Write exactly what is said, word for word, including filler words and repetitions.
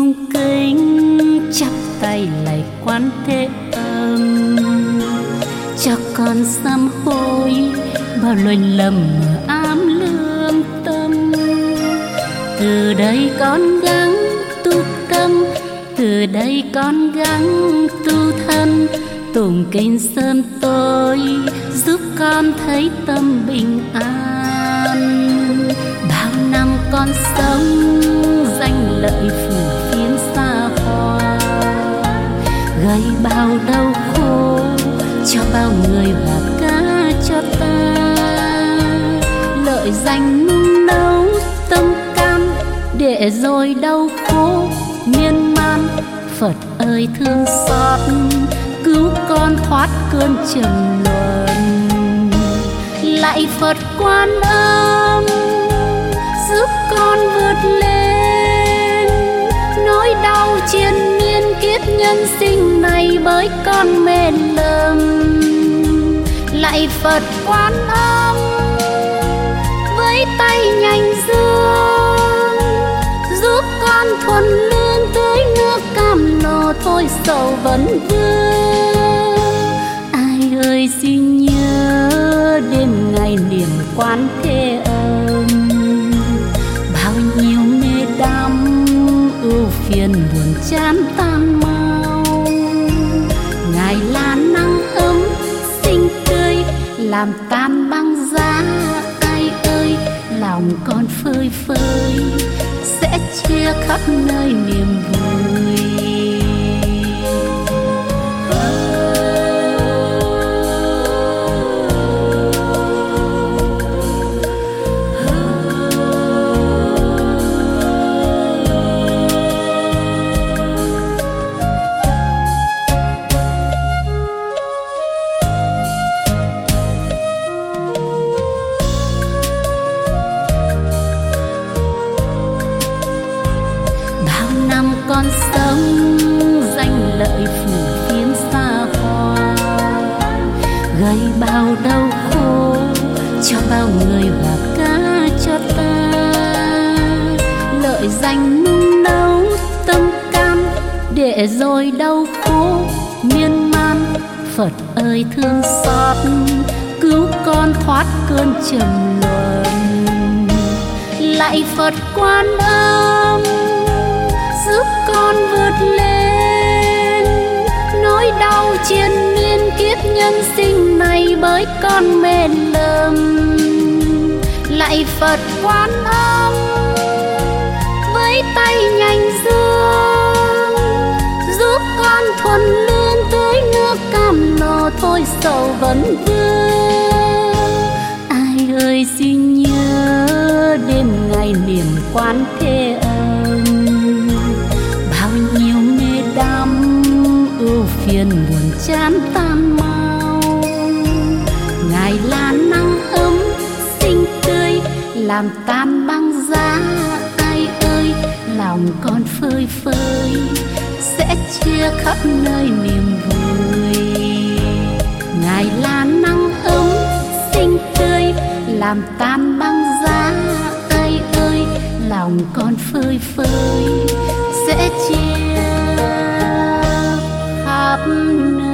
cung kính chắp tay lạy Quan Thế Âm, cho con sám hối bao lỗi lầm ám lương tâm. Từ đây con gắng tu tâm, từ đây con gắng tu thân, tụng kinh sớm tối giúp con thấy tâm bình an. Bao năm con sống danh lợi phủ phiến xa hoa, gây bao đau khổ cho bao người và cả cho ta. Lợi danh nung nấu tâm can, để rồi đau khổ miên man. Phật ơi thương xót, cứu con thoát cơn trầm luân. Lạy Phật Quan Âm, giúp con vượt lên nỗi đau triền miên kiếp nhân sinh này bởi con mê lầm. Lạy Phật Quan Âm, với tay nhanh dương giúp con thuần lương tưới nước cam nô thôi sầu vẫn vương. Ai ơi xin nhớ đêm ngày niệm Quan Thế Âm, bao nhiêu mê đắm ưu phiền buồn chán tan mau. Ngài là nắng ấm xinh tươi làm tan băng giá. Ai ơi lòng con phơi phới sẽ chia khắp nơi niềm vui. Con sống danh lợi phủ phiến xa hoa, gây bao đau khổ cho bao người và cả cho ta. Lợi danh nung nấu tâm can, để rồi đau khổ miên man. Phật ơi thương xót, cứu con thoát cơn trầm luân. Lạy Phật Quan Âm, giúp con vượt lên nỗi đau triền miên kiếp nhân sinh này bởi con mê lầm. Lạy Phật Quan Âm, với tay nhanh dương giúp con thuần lương tưới nước cam nô thôi sầu vẫn vương. Ai ơi xin nhớ đêm ngày niệm Quan Thế Âm, bao nhiêu mê đắm ưu phiền buồn chán tan mau. Ngài là nắng ấm xinh tươi làm tan băng giá. Ai ơi lòng con phơi phới sẽ chia khắp nơi niềm vui. Ngài là nắng ấm xinh tươi làm tan băng giá. Ai ơi lòng con phơi phới sẽ chia khắp nơi.